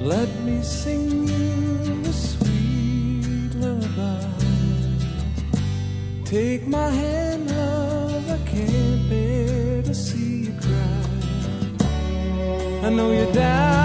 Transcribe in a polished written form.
Let me sing you a sweet lullaby. Take my hand, love, I can't bear to see you cry. I know you're down